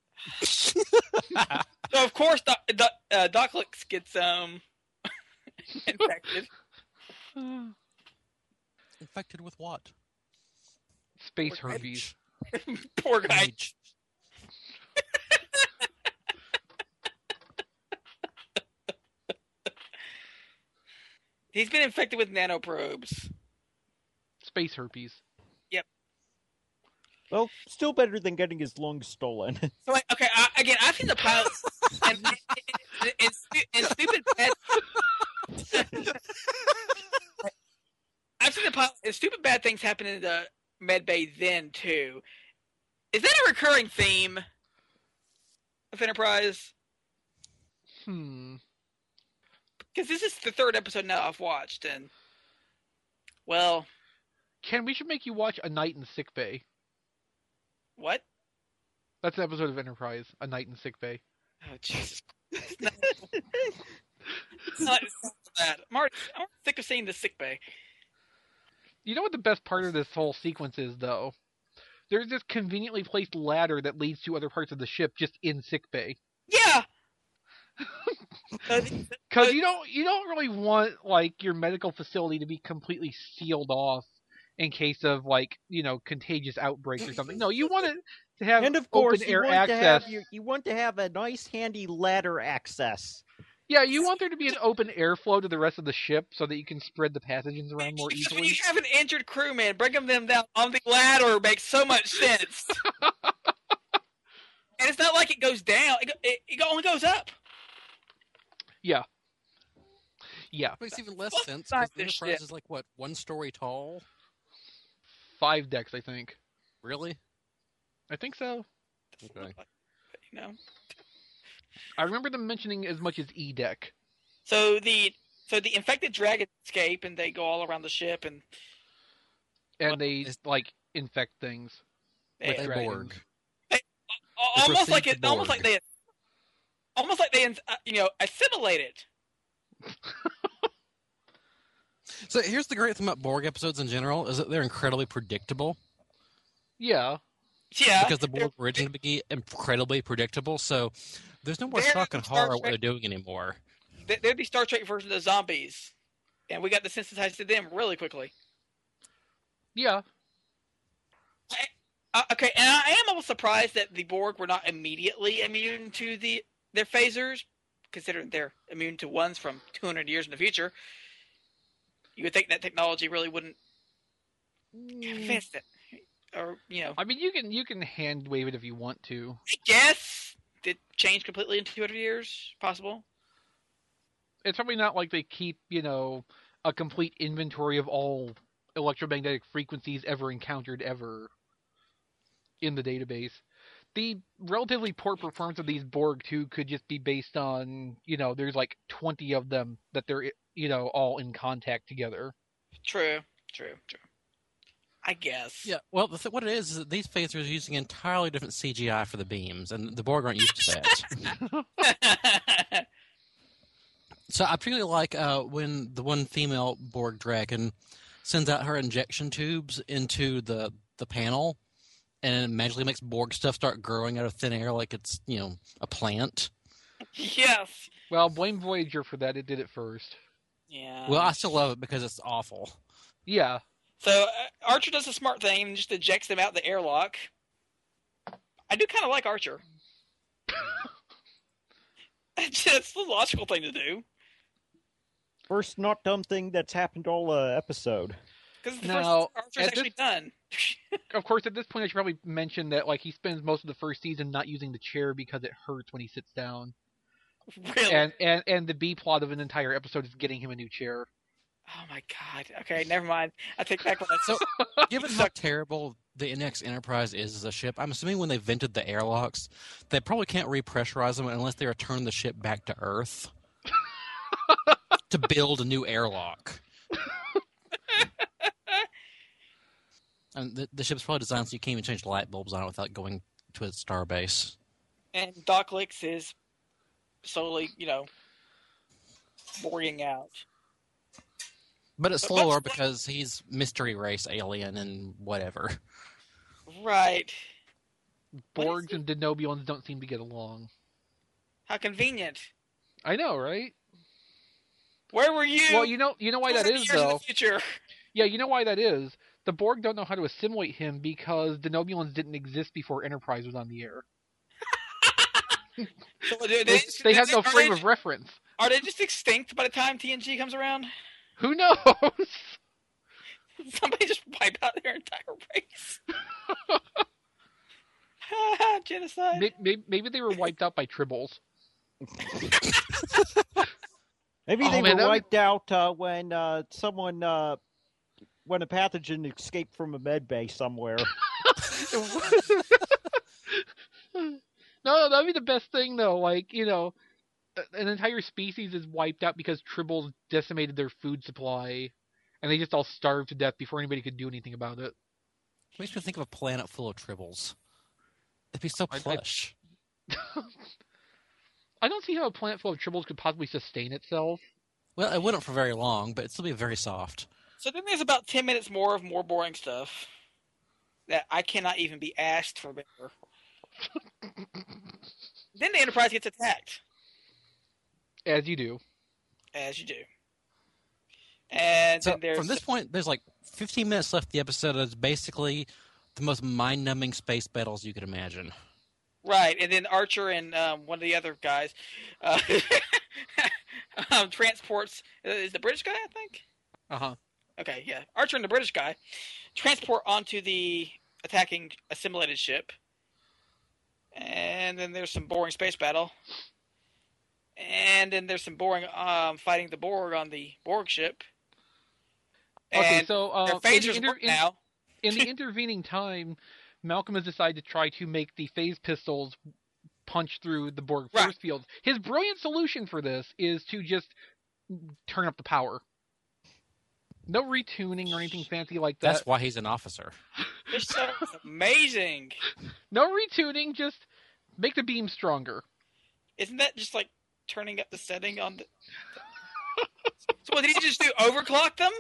So of course, Doclix gets infected. Infected with what? Space herpes. Poor guy. He's been infected with nanoprobes. Space herpes. Yep. Well, still better than getting his lungs stolen. So, okay, again, I've seen the pilot, and stupid bad. I've seen the pilot, and stupid bad things happen in the med bay then too. Is that a recurring theme of Enterprise? Because this is the 3rd episode now I've watched, and well, Ken, we should make you watch A Night in Sick Bay. What? That's an episode of Enterprise, A Night in Sick Bay. Oh Jesus! It's not that. I'm sick of seeing the sick bay. You know what the best part of this whole sequence is, though? There's this conveniently placed ladder that leads to other parts of the ship just in sick bay. Yeah. Because you don't really want like your medical facility to be completely sealed off in case of like contagious outbreaks or something. No, you want it to have and of course, open air access. You want to have a nice handy ladder access. Yeah, you want there to be an open airflow to the rest of the ship so that you can spread the pathogens around more easily. When you have an injured crewman, bringing them down on the ladder makes so much sense. And it's not like it goes down; it only goes up. Yeah. Yeah. It makes even less sense because the Enterprise is like, what, 1 story tall? 5 decks, I think. Really? I think so. Okay. No. I remember them mentioning as much as Edek. So the infected dragons escape and they go all around the ship and they like infect things with they dragons. Borg. Almost like they assimilate it. So here's the great thing about Borg episodes in general is that they're incredibly predictable. Yeah. Yeah. Because the Borg were originally to be incredibly predictable, so there's no more shock and horror what they're doing anymore. They're the Star Trek version of zombies, and we got desensitized to them really quickly. Yeah. Okay, and I am almost surprised that the Borg were not immediately immune to their phasers, considering they're immune to ones from 200 years in the future. You would think that technology really wouldn't advance it, or I mean, you can hand wave it if you want to. I guess did change completely in 200 years possible. It's probably not like they keep a complete inventory of all electromagnetic frequencies ever encountered ever in the database. The relatively poor performance of these Borg too could just be based on there's like 20 of them that they're all in contact together. True. I guess. Yeah, well, what it is that these phasers are using entirely different CGI for the beams, and the Borg aren't used to that. So I particularly like when the one female Borg dragon sends out her injection tubes into the panel, and it magically makes Borg stuff start growing out of thin air like it's, a plant. Yes. Well, blame Voyager for that. It did it first. Yeah. Well, I still love it because it's awful. Yeah. So Archer does a smart thing and just ejects them out the airlock. I do kind of like Archer. It's the logical thing to do. First not dumb thing that's happened all episode. Because the first Archer's actually done. Of course, at this point, I should probably mention that he spends most of the first season not using the chair because it hurts when he sits down. Really? And the B plot of an entire episode is getting him a new chair. Oh my god. Okay, never mind. I take back what I said. So, given how terrible the NX Enterprise is as a ship, I'm assuming when they vented the airlocks, they probably can't repressurize them unless they return the ship back to Earth to build a new airlock. And the ship's probably designed so you can't even change the light bulbs on it without going to a star base. And Doc Lix is slowly, boarding out. But it's slower because he's mystery race alien and whatever. Right. Borgs and Denobuans don't seem to get along. How convenient. I know, right? Where were you? Well, you know why that is, though. Future. Yeah, you know why that is. The Borg don't know how to assimilate him because Denobuans didn't exist before Enterprise was on the air. So they have no frame of reference. Are they just extinct by the time TNG comes around? Who knows? Somebody just wipe out their entire race. Genocide. Maybe they were wiped out by tribbles. Maybe they were wiped out when when a pathogen escaped from a med bay somewhere. No, that'd be the best thing, though. An entire species is wiped out because tribbles decimated their food supply, and they just all starved to death before anybody could do anything about it. Makes me think of a planet full of tribbles. It'd be so plush. I don't see how a planet full of tribbles could possibly sustain itself. Well, it wouldn't for very long, but it'd still be very soft. So then there's about 10 minutes more of more boring stuff that I cannot even be asked for better. Then the Enterprise gets attacked. As you do. As you do. And so then there's... From this point, there's 15 minutes left of the episode that's basically the most mind-numbing space battles you could imagine. Right, and then Archer and one of the other guys transports... is the British guy, I think? Uh-huh. Okay, yeah. Archer and the British guy transport onto the attacking assimilated ship. And then there's some boring space battle. And then there's some boring fighting the Borg on the Borg ship. Okay, and so their phasers work now. In the intervening time, Malcolm has decided to try to make the phase pistols punch through the Borg Right. force fields. His brilliant solution for this is to just turn up the power. No retuning or anything fancy like that. That's why he's an officer. This show is amazing. No retuning, just make the beam stronger. Isn't that just like turning up the setting on the... So what, did he just do overclock them?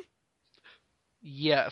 Yes.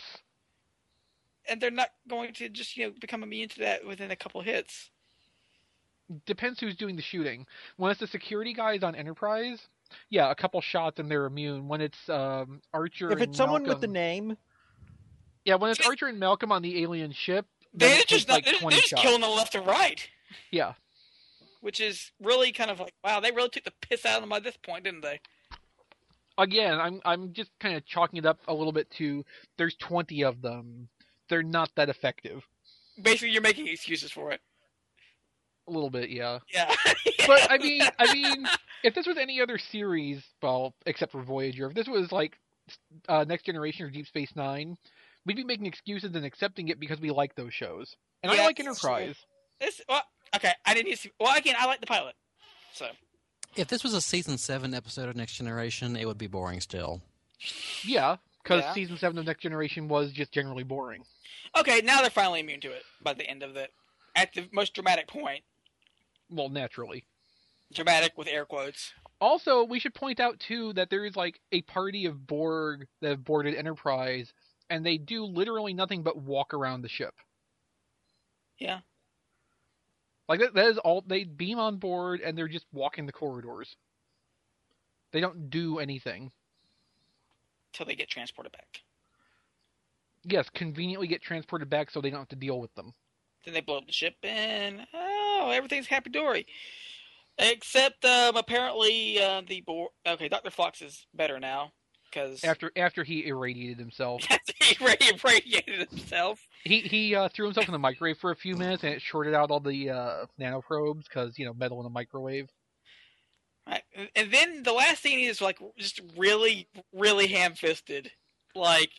And they're not going to just, become immune to that within a couple hits. Depends who's doing the shooting. When it's the security guys on Enterprise, yeah, a couple shots and they're immune. When it's Archer If and it's someone Malcolm, with the name, yeah, when it's Archer and Malcolm on the alien ship, then They're it takes just not, like they're 20 just shots. killing them left and right. Yeah. Which is really kind of like, wow, they really took the piss out of them by this point, didn't they? Again, I'm just kind of chalking it up a little bit to there's 20 of them. They're not that effective. Basically, you're making excuses for it. A little bit, yeah. Yeah. But I mean, if this was any other series, well, except for Voyager, if this was like Next Generation or Deep Space Nine, we'd be making excuses and accepting it because we like those shows. And Yeah, I like that's Enterprise. Okay, I didn't see... Well, again, I like the pilot. So, If this was a season 7 episode of Next Generation, it would be boring still. Yeah, because Yeah. season 7 of Next Generation was just generally boring. okay, now they're finally immune to it by the end of it. At the most dramatic point. Well, naturally. Dramatic with air quotes. Also, we should point out, too, that there is like a party of Borg that have boarded Enterprise, and they do literally nothing but walk around the ship. Yeah. Like, that is all. They beam on board, and they're just walking the corridors. They don't do anything. Till they get transported back. Yes, conveniently get transported back so they don't have to deal with them. Then they blow up the ship, and everything's happy-dory. Except, apparently, the Borg... Okay, Dr. Phlox is better now, because... After he irradiated himself. he radiated himself. He threw himself in the microwave for a few minutes, and it shorted out all the nanoprobes, because, metal in a microwave. Right. And then the last scene is, like, just really, really ham-fisted. Like...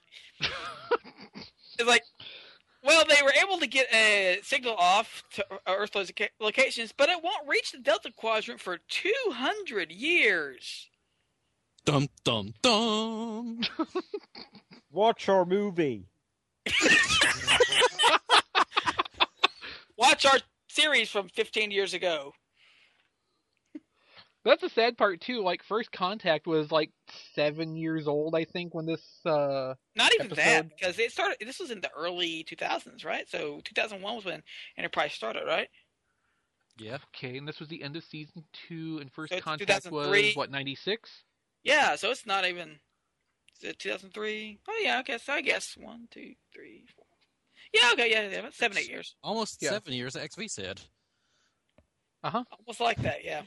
it's like... Well, they were able to get a signal off to Earth locations, but it won't reach the Delta Quadrant for 200 years. Dum dum dum. watch our movie. Watch our series from 15 years ago. That's the sad part, too. Like, First Contact was, like, 7 years old, I think, when this, Not even episode. that, because it started... This was in the early 2000s, right? So 2001 was when Enterprise started, right? Yeah. Okay, and this was the end of Season 2, and First So it's Contact 2003. was, what, 96? Yeah, so it's not even... Is it 2003? Oh, yeah, I guess. 1, 2, 3, 4... Yeah, okay, yeah, about 7, 8 years. Almost Yeah. 7 years, XV said. Uh-huh. Almost like that, yeah.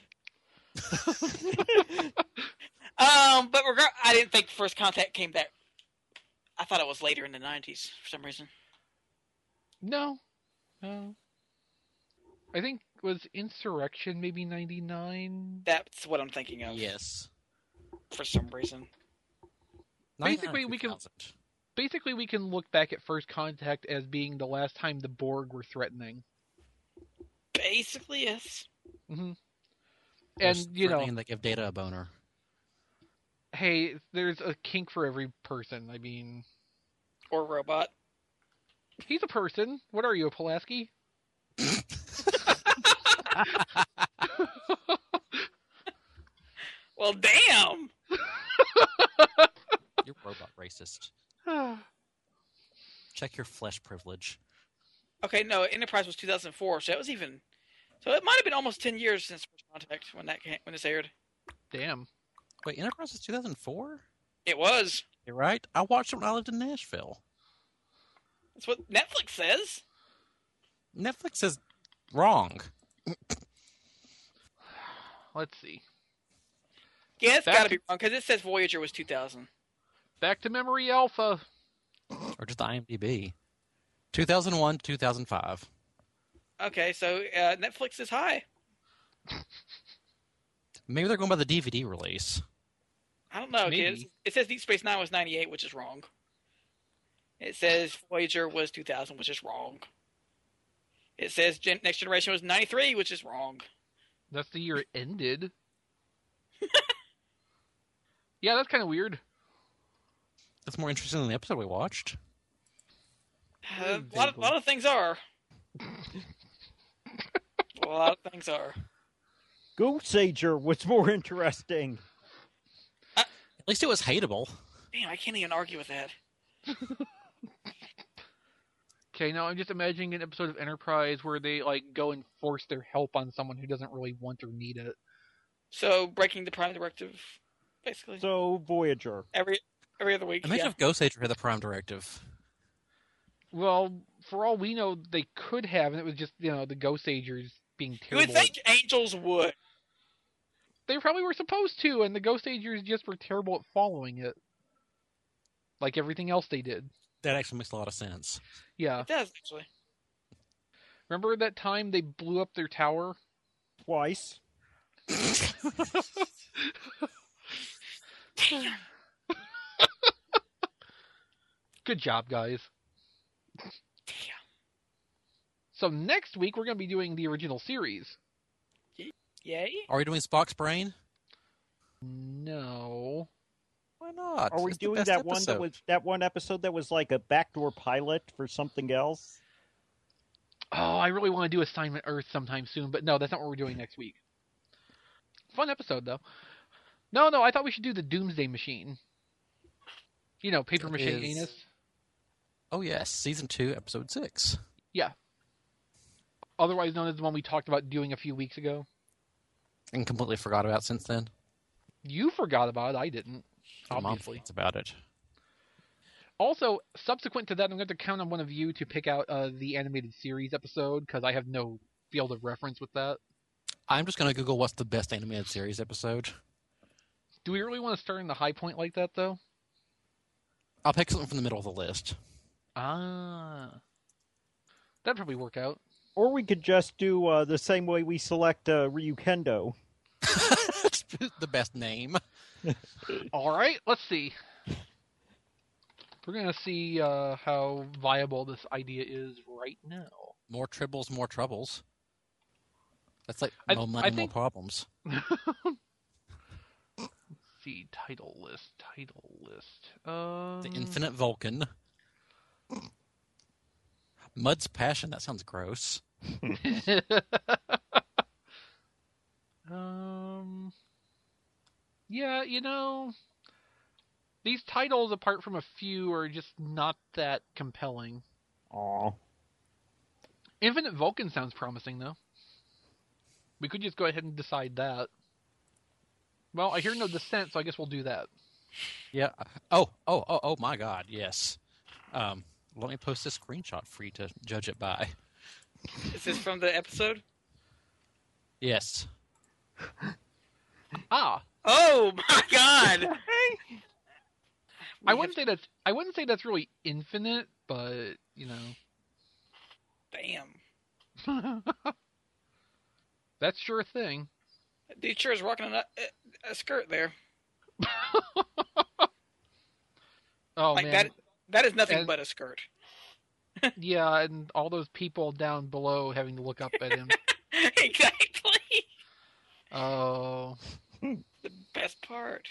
But I didn't think First Contact came back. I thought it was later in the 90s for some reason. No. No. I think was Insurrection maybe 99? That's what I'm thinking of. Yes. For some reason. Basically, we can- Basically, we can look back at First Contact as being the last time the Borg were threatening. Basically, yes. Mm-hmm. And, they give Data a boner. hey, there's a kink for every person. I mean, Or robot. he's a person. What are you, a Pulaski? Well, damn! You're robot racist. Check your flesh privilege. Okay, no, Enterprise was 2004, so that was even... So it might have been almost 10 years since First Contact when this aired. Damn. Wait, Enterprise is 2004? It was. You're right. I watched it when I lived in Nashville. That's what Netflix says. Netflix is wrong. Let's see. Yeah, it's Back got to to- be wrong, because it says Voyager was 2000. Back to Memory Alpha. Or just IMDb. 2001, 2005. Okay, so Netflix is high. Maybe they're going by the DVD release. I don't know. Maybe. Kids. It says Deep Space Nine was 98, which is wrong. It says Voyager was 2000, which is wrong. It says Next Generation was 93, which is wrong. That's the year it ended. Yeah, that's kind of weird. That's more interesting than the episode we watched. A lot of things are. A lot of things are. Ghost Ager was more interesting. At least it was hateable. Damn, I can't even argue with that. Okay, now I'm just imagining an episode of Enterprise where they go and force their help on someone who doesn't really want or need it. So breaking the Prime Directive, basically. So Voyager. Every other week. Imagine if Ghost Ager had the Prime Directive. Well, for all we know, they could have, and it was just the Ghost Agers being terrible. You would think Angels would. They probably were supposed to, and the Ghost Agers just were terrible at following it. Like everything else they did. That actually makes a lot of sense. Yeah. It does, actually. Remember that time they blew up their tower? Twice. Damn. Good job, guys. Damn. So next week, we're going to be doing the original series. Yay? Are we doing Spock's Brain? No. Why not? Are we It's the doing best that one episode that was like a backdoor pilot for something else? Oh, I really want to do Assignment Earth sometime soon, but no, that's not what we're doing next week. Fun episode, though. No, I thought we should do the Doomsday Machine. Paper mache anus. Oh, yes. Season 2, Episode 6. Yeah. Otherwise known as the one we talked about doing a few weeks ago. And completely forgot about since then. You forgot about it. I didn't. Obviously. It's about it. Also, subsequent to that, I'm going to count on one of you to pick out the animated series episode, because I have no field of reference with that. I'm just going to Google what's the best animated series episode. Do we really want to start in the high point like that, though? I'll pick something from the middle of the list. Ah. That'd probably work out. Or we could just do the same way we select Ryukendo. The best name. All right, let's see. We're going to see how viable this idea is right now. More tribbles, more troubles. That's like more money, more problems. Let's see, title list. The Infinite Vulcan. Mud's Passion, that sounds gross. Yeah, these titles, apart from a few, are just not that compelling. Aw. Infinite Vulcan sounds promising, though. We could just go ahead and decide that. Well, I hear no dissent, so I guess we'll do that. Yeah. Oh my God, yes. Let me post a screenshot for you to judge it by. Is this from the episode? Yes. Ah. Oh my God! I wouldn't say that's really infinite, but Damn. That's sure a thing. That dude sure is rocking a skirt there. Oh like man, that is nothing but a skirt. Yeah, and all those people down below having to look up at him. Exactly. Oh. The best part.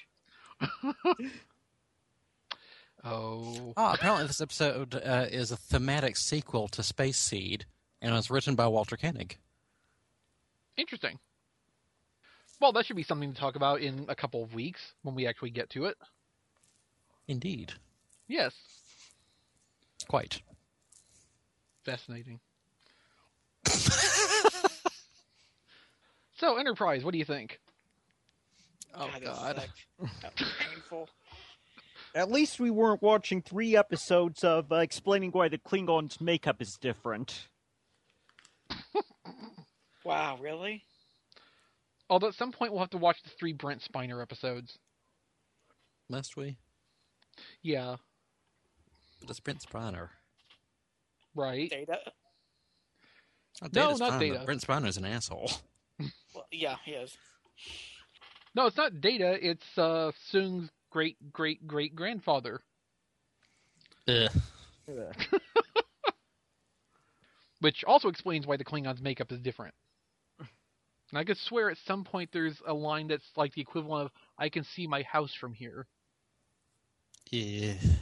Oh. Apparently this episode is a thematic sequel to Space Seed, and it was written by Walter Koenig. Interesting. Well, that should be something to talk about in a couple of weeks when we actually get to it. Indeed. Yes. Quite. Fascinating. So, Enterprise, what do you think? Oh, God. That was painful. At least we weren't watching 3 episodes of explaining why the Klingons' makeup is different. Wow, really? Although at some point we'll have to watch the 3 Brent Spiner episodes. Must we? Yeah. It's Brent Spiner. Right. Data? Oh, No, Data's not fine, Data. but Brent Spiner's an asshole. Well, yeah, he is. No, it's not Data. It's Soong's great-great-great-grandfather. Ugh. Ugh. Which also explains why the Klingons' makeup is different. And I could swear at some point there's a line that's like the equivalent of, I can see my house from here. Yeah. I'm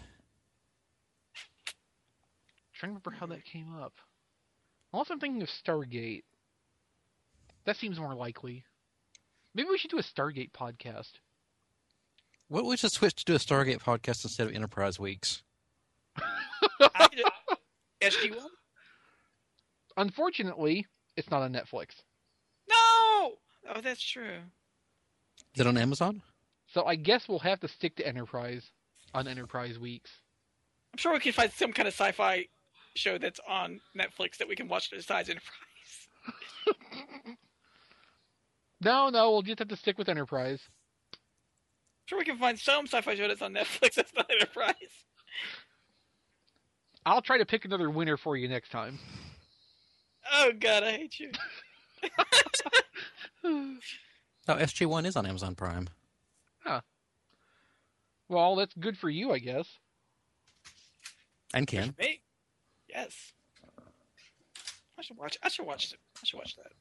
trying to remember how that came up. Unless I'm thinking of Stargate. That seems more likely. Maybe we should do a Stargate podcast. What we should switch to do a Stargate podcast instead of Enterprise Weeks? SG-1? Unfortunately, it's not on Netflix. No! Oh, that's true. Is it on Amazon? So I guess we'll have to stick to Enterprise on Enterprise Weeks. I'm sure we can find some kind of sci-fi show that's on Netflix that we can watch besides Enterprise. No, we'll just have to stick with Enterprise. I'm sure we can find some sci-fi show that's on Netflix that's not Enterprise. I'll try to pick another winner for you next time. Oh god, I hate you. Oh, SG-1 is on Amazon Prime. Huh. Well, that's good for you, I guess. And Ken. Me? Yes. I should watch that.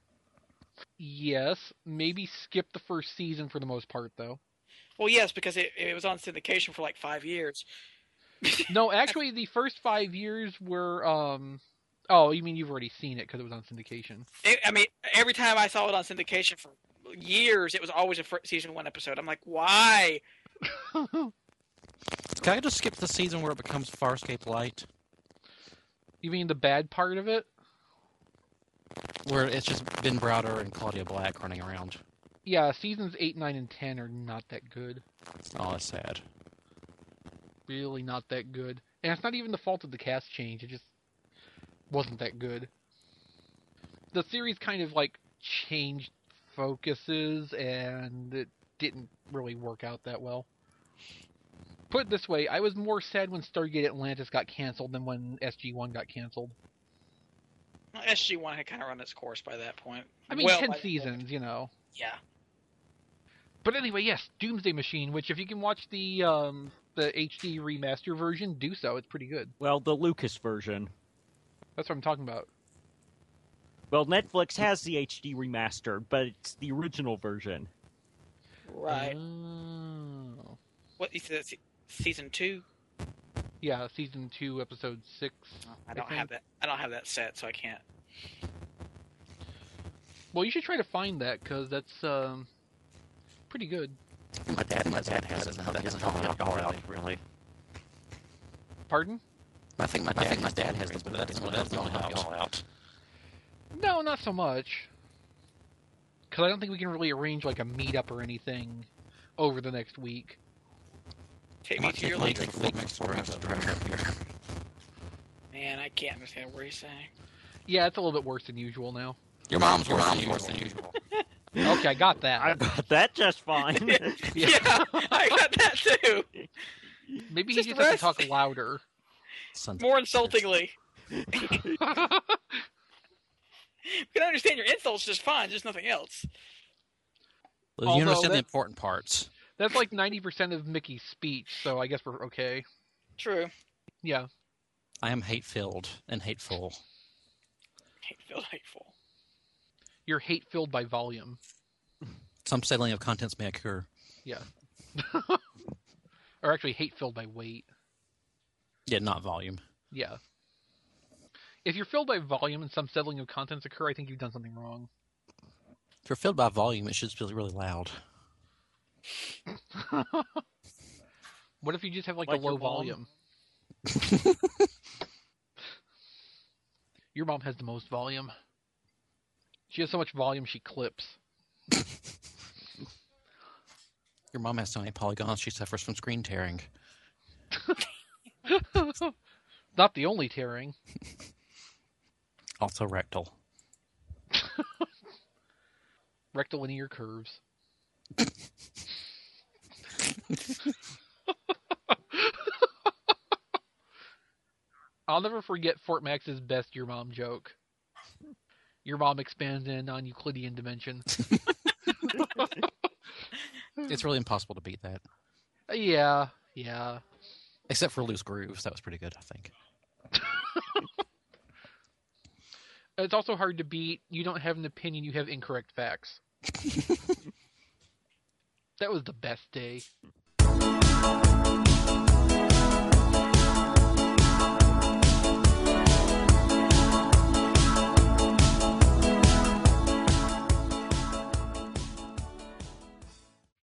Yes, maybe skip the first season for the most part, though. Well, yes, because it was on syndication for like 5 years. No, actually, the first 5 years were. Oh, you mean you've already seen it because it was on syndication? Every time I saw it on syndication for years, it was always a season 1 episode. I'm like, why? Can I just skip the season where it becomes Farscape Light? You mean the bad part of it? Where it's just Ben Browder and Claudia Black running around. Yeah, seasons 8, 9, and 10 are not that good. Oh, that's sad. Really not that good. And it's not even the fault of the cast change, it just wasn't that good. The series kind of, like, changed focuses, and it didn't really work out that well. Put it this way, I was more sad when Stargate Atlantis got canceled than when SG-1 got canceled. Well, SG-1 had kind of run its course by that point. I mean, 10 seasons, you know. Yeah. But anyway, yes, Doomsday Machine, which if you can watch the HD remaster version, do so. It's pretty good. Well, the Lucas version. That's what I'm talking about. Well, Netflix has the HD remaster, but it's the original version. Right. Oh. What, you said season 2? Yeah, season 2, episode 6. I don't have that. I don't have that set, so I can't. Well, you should try to find that because that's pretty good. My dad has it now. That doesn't help out really. Pardon? I think my dad has it, but that doesn't help out. No, not so much. Because I don't think we can really arrange like a meetup or anything over the next week. Take me to your league. Man, I can't understand what he's saying. Yeah, it's a little bit worse than usual now. Your mom's worse than usual. Okay, I got that. I got that just fine. Yeah, I got that too. Maybe he just has to talk louder. More insultingly. We can understand your insults just fine, just nothing else. Well, you understand the important parts. That's like 90% of Mickey's speech, so I guess we're okay. True. Yeah. I am hate-filled and hateful. Hateful. You're hate-filled by volume. Some settling of contents may occur. Yeah. Or actually hate-filled by weight. Yeah, not volume. Yeah. If you're filled by volume and some settling of contents occur, I think you've done something wrong. If you're filled by volume, it should be really loud. What if you just have like a low volume? Your mom has the most volume. She has so much volume she clips. Your mom has so many polygons she suffers from screen tearing. Not the only tearing. Also rectal. Rectilinear curves. I'll never forget Fort Max's best Your Mom joke. Your mom expands in a non-Euclidean dimension. It's really impossible to beat that. Yeah. Except for Loose Grooves. That was pretty good, I think. It's also hard to beat. You don't have an opinion. You have incorrect facts. That was the best day.